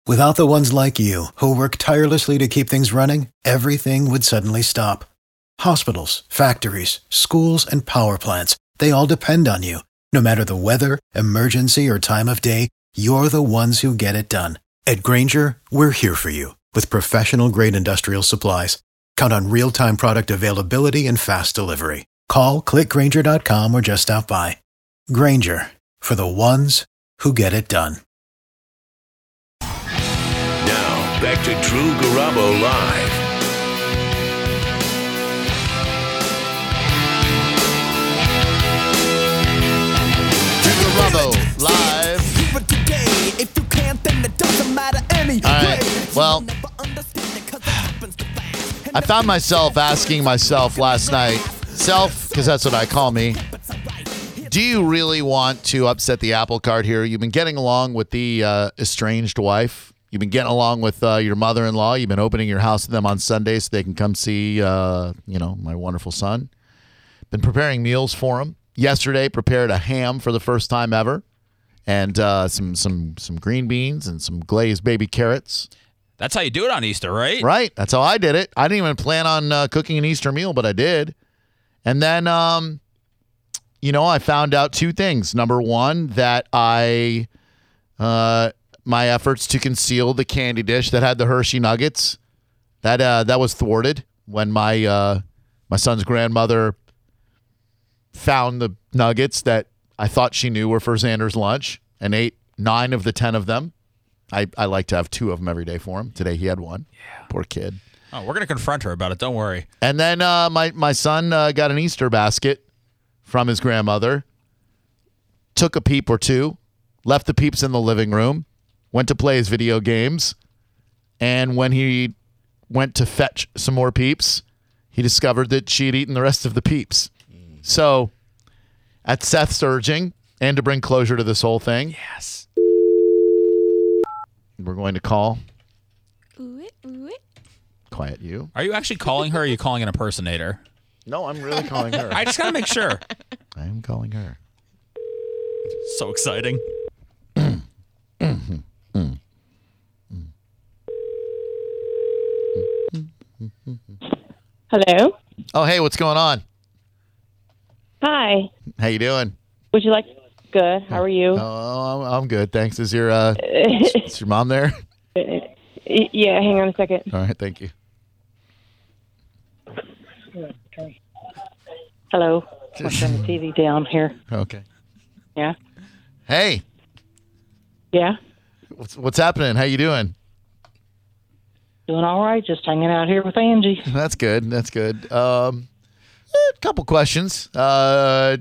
Without the ones like you, who work tirelessly to keep things running, everything would suddenly stop. Hospitals, factories, schools, and power plants, they all depend on you. No matter the weather, emergency, or time of day, you're the ones who get it done. At Grainger, we're here for you with professional-grade industrial supplies. Count on real-time product availability and fast delivery. Call, clickgrainger.com, or just stop by. Grainger, for the ones who get it done. Now, back to Drew Garabo Live. Drew Garabo Live. All right, well, I found myself asking myself last night, because that's what I call me, do you really want to upset the apple cart here? You've been getting along with the estranged wife. You've been getting along with your mother-in-law. You've been opening your house to them on Sundays so they can come see, my wonderful son. Been preparing meals for him. Yesterday, prepared a ham for the first time ever, and some green beans and some glazed baby carrots. That's how you do it on Easter, right? Right. That's how I did it. I didn't even plan on cooking an Easter meal, but I did. And then, I found out two things. Number one, that my efforts to conceal the candy dish that had the Hershey Nuggets, that was thwarted when my son's grandmother found the nuggets that I thought she knew were for Xander's lunch and ate 9 of the 10 of them. I like to have 2 of them every day for him. Today he had 1. Yeah. Poor kid. Oh, we're going to confront her about it. Don't worry. And then my son got an Easter basket from his grandmother, took a peep or two, left the peeps in the living room, went to play his video games, and when he went to fetch some more peeps, he discovered that she had eaten the rest of the peeps. So, at Seth's urging, and to bring closure to this whole thing, yes, we're going to call. Quiet you. Are you actually calling her, or are you calling an impersonator? No, I'm really calling her. I just got to make sure. I am calling her. So exciting. Hello. Oh, hey, what's going on? Hi. How you doing? Would you like? Good. How are you? Oh, I'm good. Thanks. Is your is your mom there? Yeah. Hang on a second. All right. Thank you. Hello. I'll turn the TV down here. Okay. Yeah. Hey. Yeah. What's happening? How you doing? Doing all right. Just hanging out here with Angie. That's good. That's good. A couple questions. I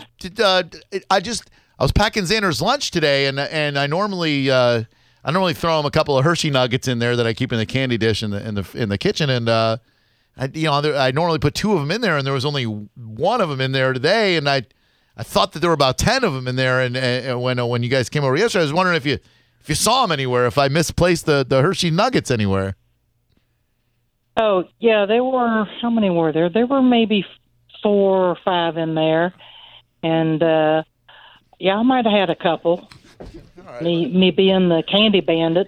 was packing Xander's lunch today, and I normally throw him a couple of Hershey Nuggets in there that I keep in the candy dish in the kitchen, and I normally put 2 of them in there, and there was only 1 of them in there today, and I thought that there were about 10 of them in there, and when you guys came over yesterday, I was wondering if you saw them anywhere, if I misplaced the Hershey Nuggets anywhere. Oh yeah, there were. How many were there? There were maybe 4 or 5 in there, and I might have had a couple. Right. Me being the candy bandit.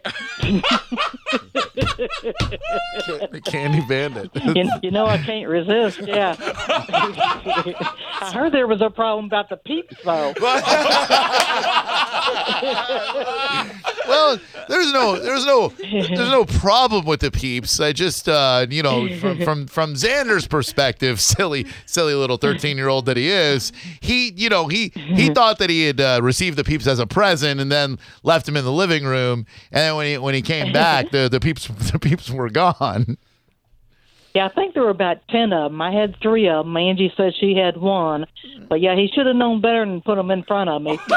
The candy bandit. You know I can't resist. Yeah. I heard there was a problem about the peeps, though. Well, there's no problem with the peeps. I just from Xander's perspective, silly little 13-year-old that he is, he thought that he had received the peeps as a present and then left him in the living room, and then when he came back, the peeps were gone. Yeah, I think there were about 10 of them. I had 3 of them. Angie said she had 1. But, yeah, he should have known better than put them in front of me.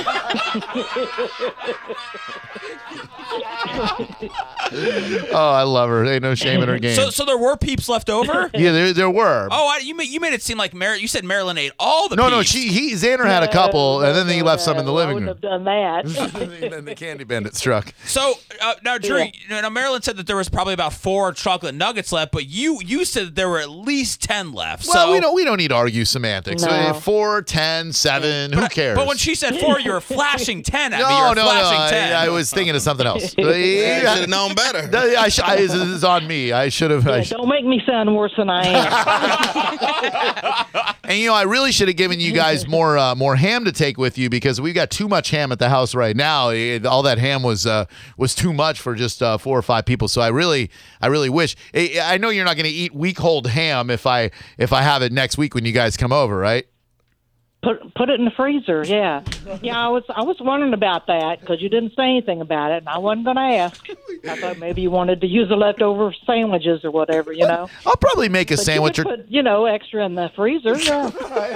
Oh, I love her. Ain't no shame in her game. So there were peeps left over? Yeah, there were. Oh, you made it seem like you said Marilyn ate all the peeps. No, Xander had a couple, and then he left some in the living room. I wouldn't have done that. Then the candy bandit struck. So, now, Drew, Marilyn said that there was probably about 4 chocolate nuggets left, but you you said that there were at least 10 left. Well, so we don't need to argue semantics. No. 4, 10, 7, who cares? But when she said 4, you were flashing 10 at me. no, You're no, flashing 10. I was thinking of something else. You should have known better. This is on me. I should have. Yeah, don't make me sound worse than I am. And I really should have given you guys more ham to take with you because we've got too much ham at the house right now. All that ham was too much for just 4 or 5 people. So I really wish. I know you're not going to eat week-old ham if I have it next week when you guys come over, right? Put it in the freezer. Yeah. I was wondering about that because you didn't say anything about it, and I wasn't going to ask. I thought maybe you wanted to use the leftover sandwiches or whatever. I'll probably make a sandwich You could put, extra in the freezer. Yeah.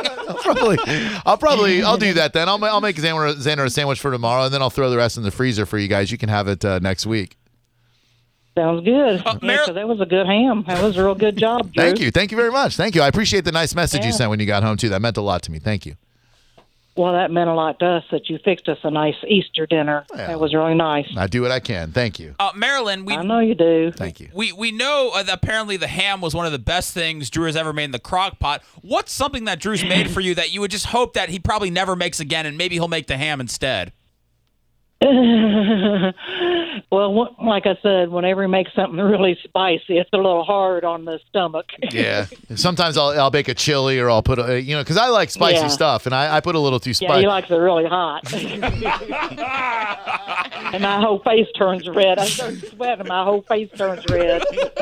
I'll do that then. I'll make Xander a sandwich for tomorrow, and then I'll throw the rest in the freezer for you guys. You can have it next week. Sounds good. Because that was a good ham. That was a real good job, Drew. Thank you. Thank you very much. Thank you. I appreciate the nice message you sent when you got home, too. That meant a lot to me. Thank you. Well, that meant a lot to us that you fixed us a nice Easter dinner. Yeah. That was really nice. I do what I can. Thank you. Marilyn, I know you do. Thank you. We know that apparently the ham was one of the best things Drew has ever made in the crock pot. What's something that Drew's made for you that you would just hope that he probably never makes again, and maybe he'll make the ham instead? Well, like I said, whenever he makes something really spicy, it's a little hard on the stomach. Yeah. Sometimes I'll bake a chili or I'll put because I like spicy stuff, and I put a little too spicy. Yeah, he likes it really hot. And my whole face turns red. I start sweating. My whole face turns red.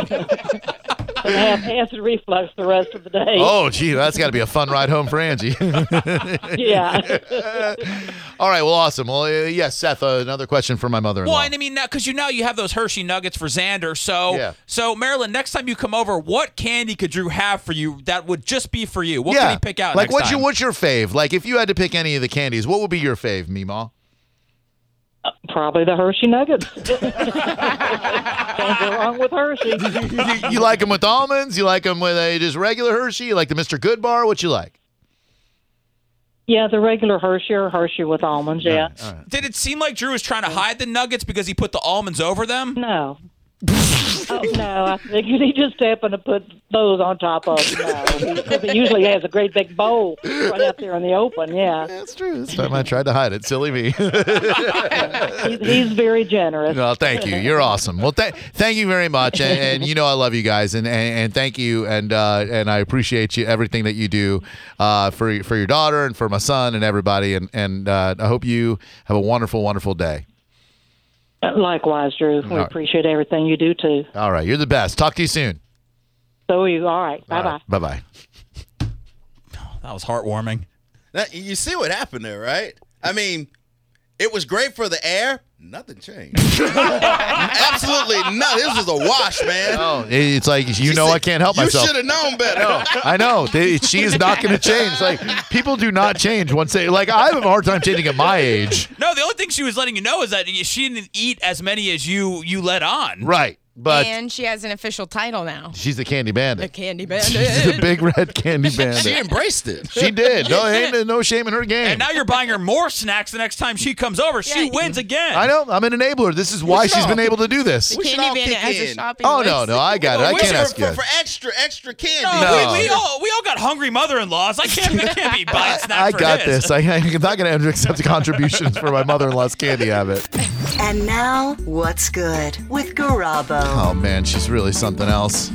And I have acid reflux the rest of the day. Oh, gee, that's got to be a fun ride home for Angie. Yeah. All right, well, awesome. Well, yes, Seth, another question for my mother-in-law. Well, and I mean, because you have those Hershey Nuggets for Xander. So Marilyn, next time you come over, what candy could Drew have for you that would just be for you? What can he pick out like, next time? what's your fave? Like, if you had to pick any of the candies, what would be your fave, Meemaw? Probably the Hershey Nuggets. Can't go wrong with Hershey. You like them with almonds? You like them with a just regular Hershey? You like the Mr. Good bar? What you like? Yeah, the regular Hershey or Hershey with almonds, yeah. All right. Did it seem like Drew was trying to hide the Nuggets because he put the almonds over them? No. No, I figured he just happened to put those on top of them. No, he usually has a great big bowl right out there in the open, yeah. That's true. This time I tried to hide it. Silly me. He's very generous. No, thank you. You're awesome. Well, thank you very much, and I love you guys, and thank you, and I appreciate you everything that you do for your daughter and for my son and everybody, and I hope you have a wonderful, wonderful day. Likewise, Drew. We appreciate everything you do, too. All right. You're the best. Talk to you soon. So are you. All right. Bye-bye. Bye-bye. That was heartwarming. Now, you see what happened there, right? I mean, it was great for the air. Nothing changed. Absolutely nothing. This was a wash, man. Oh, it's like, I can't help myself. You should have known better. I know. She is not going to change. Like, people do not change once they, like, I have a hard time changing at my age. No, the only thing she was letting you know is that she didn't eat as many as you let on. Right. But and she has an official title now. She's the Candy Bandit. The Candy Bandit. She's the big red Candy Bandit. She embraced it. She did. No, ain't no shame in her game. And now you're buying her more snacks the next time she comes over. She wins again. I know. I'm an enabler. This is why she's been able to do this. The We should Candy all Bandit kick has a in. shopping Oh, list. no, I got it. I can't ask you. For extra candy. No, we all got hungry mother-in-laws. I can't be buying snacks I for got his. this. I'm not going to accept contributions for my mother-in-law's candy habit. And now, what's good with Garabo? Oh, man, she's really something else.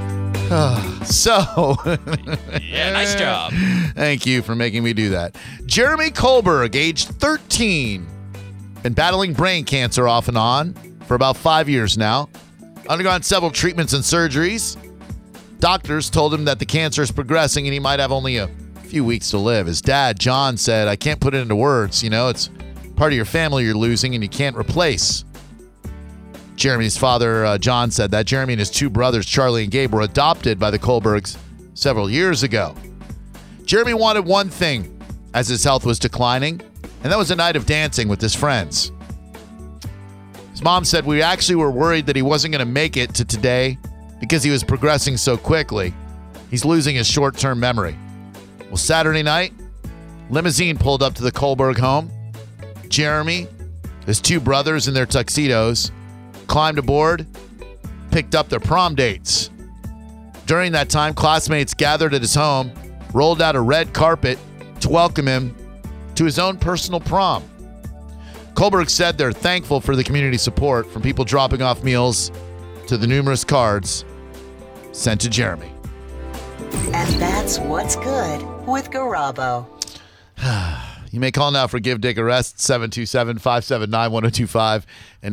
So, Yeah, nice job. thank you for making me do that. Jeremy Kohlberg, age 13, been battling brain cancer off and on for about 5 years now. Undergone several treatments and surgeries. Doctors told him that the cancer is progressing and he might have only a few weeks to live. His dad, John, said, "I can't put it into words. It's part of your family you're losing and you can't replace." Jeremy's father, John, said that Jeremy and his 2 brothers, Charlie and Gabe, were adopted by the Kohlbergs several years ago. Jeremy wanted one thing as his health was declining, and that was a night of dancing with his friends. His mom said, "We actually were worried that he wasn't going to make it to today because he was progressing so quickly. He's losing his short-term memory." Well, Saturday night, limousine pulled up to the Kohlberg home. Jeremy, his 2 brothers in their tuxedos, climbed aboard, picked up their prom dates. During that time, classmates gathered at his home, rolled out a red carpet to welcome him to his own personal prom. Kohlberg said they're thankful for the community support from people dropping off meals to the numerous cards sent to Jeremy. And that's what's good with Garabo. You may call now for Give Dick a Rest, 727-579-1025 and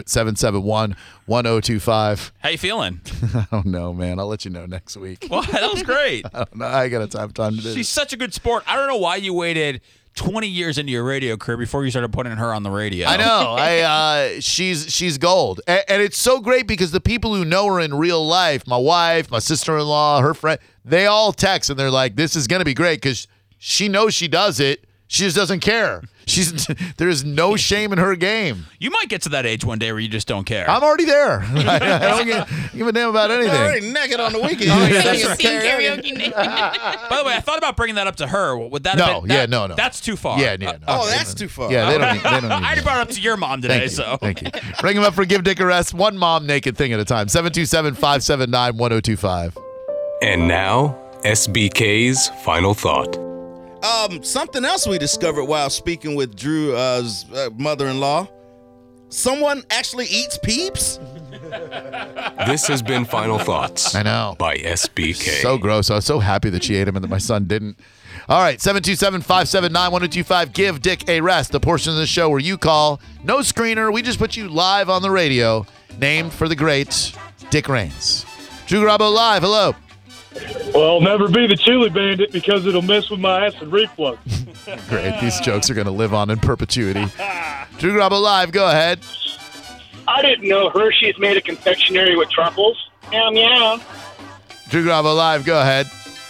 800-771-1025. How you feeling? I don't know, man. I'll let you know next week. What? That was great. I don't know. I got to have time to do She's this. such a good sport. I don't know why you waited 20 years into your radio career before you started putting her on the radio. I know. She's gold. And it's so great because the people who know her in real life, my wife, my sister-in-law, her friend, they all text and they're like, this is going to be great because she knows she does it. She just doesn't care. There's no shame in her game. You might get to that age one day where you just don't care. I'm already there. I don't give a damn about anything. You're already naked on the weekend. Sing karaoke naked. By the way, I thought about bringing that up to her. Would that No, have been, no. That's too far. Yeah, no. Oh, that's too far. Yeah, they don't need I that. already brought it up to your mom today, Thank you. Bring him up for Give Dick a Rest. One mom naked thing at a time. 727-579-1025. And now, SBK's final thought. Something else we discovered while speaking with Drew's mother-in-law. Someone actually eats Peeps? This has been Final Thoughts. I know. By SBK. So gross. I was so happy that she ate him and that my son didn't. All right, 727-579-1025. Give Dick a Rest, the portion of the show where you call. No screener. We just put you live on the radio, named for the great Dick Raines. Drew Garabo live. Hello. Well, I'll never be the chili bandit because it'll mess with my acid reflux. Great. These jokes are going to live on in perpetuity. Drew Garabo live. Go ahead. I didn't know Hershey's made a confectionery with truffles. Meow, meow. Drew Garabo live. Go ahead.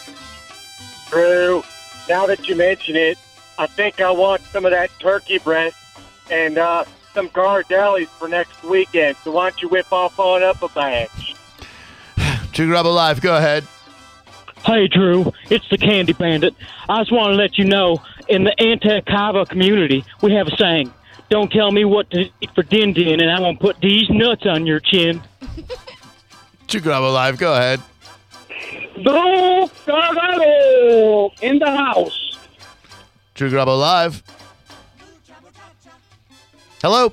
Drew, now that you mention it, I think I want some of that turkey breast and some gardellis for next weekend. So why don't you whip off on up a batch? Drew Garabo live. Go ahead. Hey, Drew, it's the Candy Bandit. I just want to let you know, in the Anti-Kava community, we have a saying, don't tell me what to eat for din-din, and I'm going to put these nuts on your chin. Drew Garabo live. Go ahead. Drew Garabo in the house. Drew Garabo live. Hello.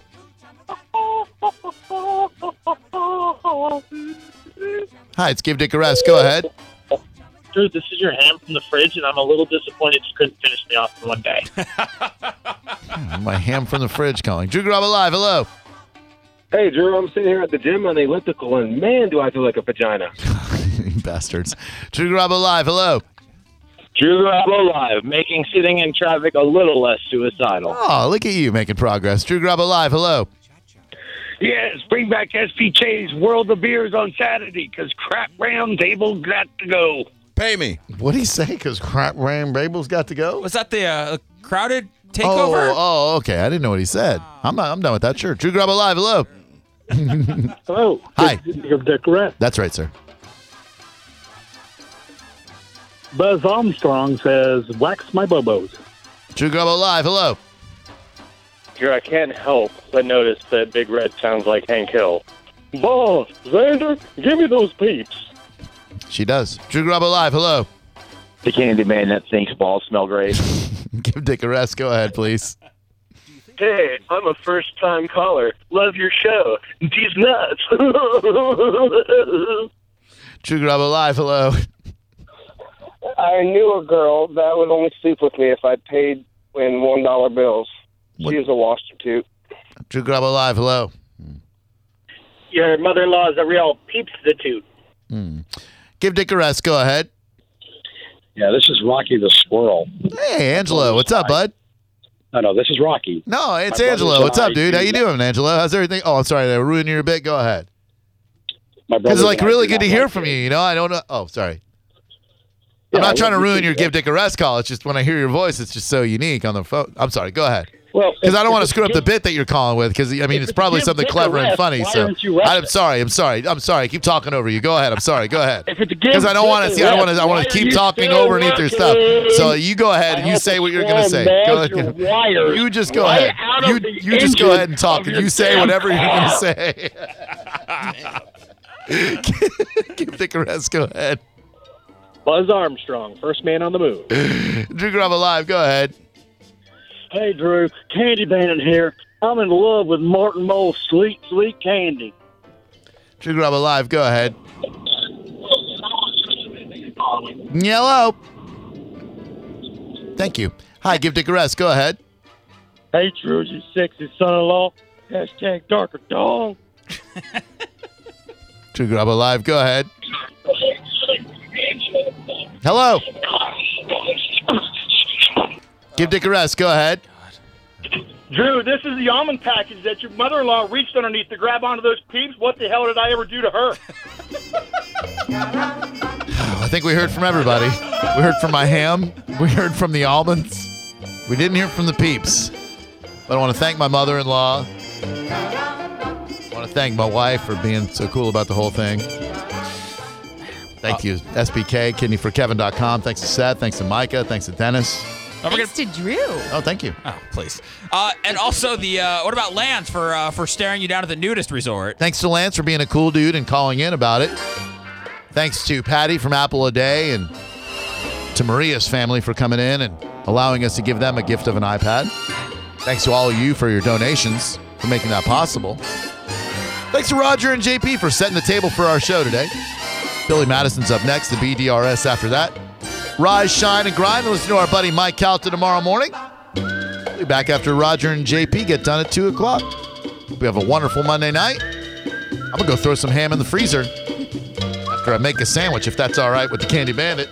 Hi, it's Give Dick a Rest. Go ahead. Drew, this is your ham from the fridge, and I'm a little disappointed you couldn't finish me off in one day. My ham from the fridge calling. Drew Garabo live. Hello. Hey, Drew, I'm sitting here at the gym on the elliptical, and man, do I feel like a vagina. You bastards. Drew Garabo live. Hello. Drew Garabo live, making sitting in traffic a little less suicidal. Oh, look at you making progress. Drew Garabo live. Hello. Yes, bring back SPJ's World of Beers on Saturday, because Crap Round Table got to go. Pay me. What did he say? Because Crap Ram Babel's got to go? Was that the crowded takeover? Oh, okay. I didn't know what he said. I'm done with that. Sure. Drew Garabo live. Hello. Hello. Hi. Give Dick a Rest. That's right, sir. Buzz Armstrong says, wax my bobos. Drew Garabo live. Hello. Drew, I can't help but notice that Big Red sounds like Hank Hill. Boss, Xander, give me those Peeps. She does. Drew Garabo live. Hello. The Candy Man that thinks balls smell great. Give Dick a Rest. Go ahead, please. Hey, I'm a first-time caller. Love your show. These nuts. Drew Garabo live. Hello. I knew a girl that would only sleep with me if I paid in $1 bills. She was a prostitute. Drew Garabo live. Hello. Your mother-in-law is a real peepstitute. Give Dick a Rest. Go ahead. Yeah, this is Rocky the Squirrel. Hey, Angelo. What's up, bud? No, this is Rocky. No, it's My Angelo. brothers What's and up, I dude? How do you not- doing, Angelo? How's everything? Oh, I'm sorry. Did I ruin your bit? Go ahead. My Because it's brothers like and I really do good to not hear like from it. you, you know? I don't know. Oh, sorry. Yeah, I'm not trying to well, you ruin can- your Give Dick a Rest call. It's just when I hear your voice, it's just so unique on the phone. I'm sorry. Go ahead. Well, Because I don't if want to it's screw up the Give- bit that you're calling with. Because I mean, it's probably Give something Dick a clever and Rest, funny. why So aren't you resting? I'm sorry. I keep talking over you. Go ahead. I'm sorry. Go ahead. If it's Because I don't want to see. I want to. I want to keep talking over underneath your stuff. So you go ahead and you say what you're going to say. Go ahead. You just go ahead. You just go ahead and talk, and you say whatever you're going to say. Give Dick a rest. Go ahead. Buzz Armstrong, first man on the moon. Drew Garabo Live. Go ahead. Hey, Drew. Candy Bandit here. I'm in love with Martin Mull's Sweet, Sweet Candy. Drew Garabo Live. Go ahead. Yellow. Thank you. Hi, give Dick a rest. Go ahead. Hey, Drew, you sexy son-in-law. Hashtag darker dog. Drew Garabo Live. Go ahead. Hello. Give Dick a rest. Go ahead. Drew, this is the almond package that your mother-in-law reached underneath to grab onto those peeps. What the hell did I ever do to her? I think we heard from everybody. We heard from my ham. We heard from the almonds. We didn't hear from the peeps. But I want to thank my mother-in-law. I want to thank my wife for being so cool about the whole thing. Thank you, SBK, kidneyforkevin.com. Thanks to Seth. Thanks to Micah. Thanks to Dennis. Thanks to Drew. Oh, thank you. Oh, please. And also what about Lance for staring you down at the nudist resort? Thanks to Lance for being a cool dude and calling in about it. Thanks to Patty from Apple a Day and to Maria's family for coming in and allowing us to give them a gift of an iPad. Thanks to all of you for your donations for making that possible. Thanks to Roger and JP for setting the table for our show today. Billy Madison's up next, the BDRS after that. Rise, shine, and grind. Listen to our buddy Mike Calta tomorrow morning. We'll be back after Roger and JP get done at 2 o'clock. We have a wonderful Monday night. I'm going to go throw some ham in the freezer after I make a sandwich, if that's all right with the Candy Bandit.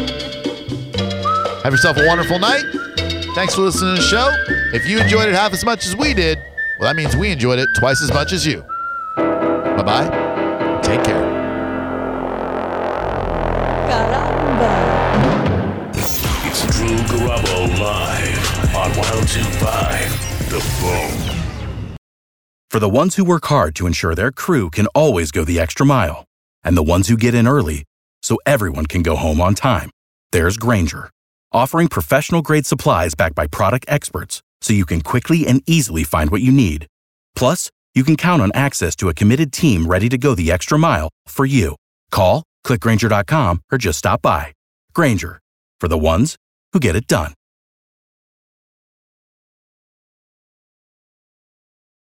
Have yourself a wonderful night. Thanks for listening to the show. If you enjoyed it half as much as we did, well, that means we enjoyed it twice as much as you. Bye-bye. Take care. It's Drew Garabo Live on 102.5 The Phone. For the ones who work hard to ensure their crew can always go the extra mile, and the ones who get in early so everyone can go home on time, there's Grainger, offering professional-grade supplies backed by product experts so you can quickly and easily find what you need. Plus, you can count on access to a committed team ready to go the extra mile for you. Call, click Grainger.com, or just stop by. Grainger, for the ones who get it done.